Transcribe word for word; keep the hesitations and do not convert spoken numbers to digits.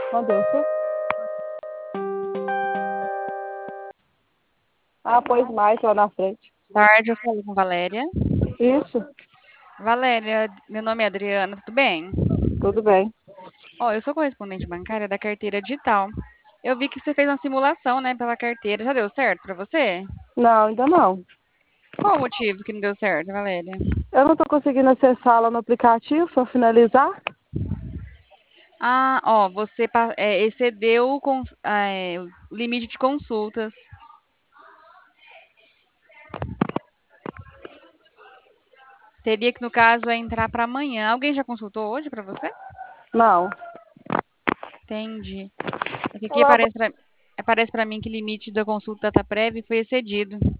Mandei, você? Ah, pois mais lá na frente. Tarde, eu falo com Valéria. Isso, Valéria, meu nome é Adriana, tudo bem? tudo bem. Ó, eu sou correspondente bancária da carteira digital. Eu vi que você fez uma simulação, né, pela carteira. Já deu certo pra você? Não, ainda não. Qual o motivo que não deu certo, Valéria? Eu não tô conseguindo acessar lá no aplicativo para finalizar. Ah, ó, você pa- é, excedeu o cons- ah, é, o limite de consultas. Teria que, no caso, é entrar para amanhã. Alguém já consultou hoje para você? Não. Entendi. É que aqui Olá, aparece para aparece para mim que o limite da consulta data prévia foi excedido.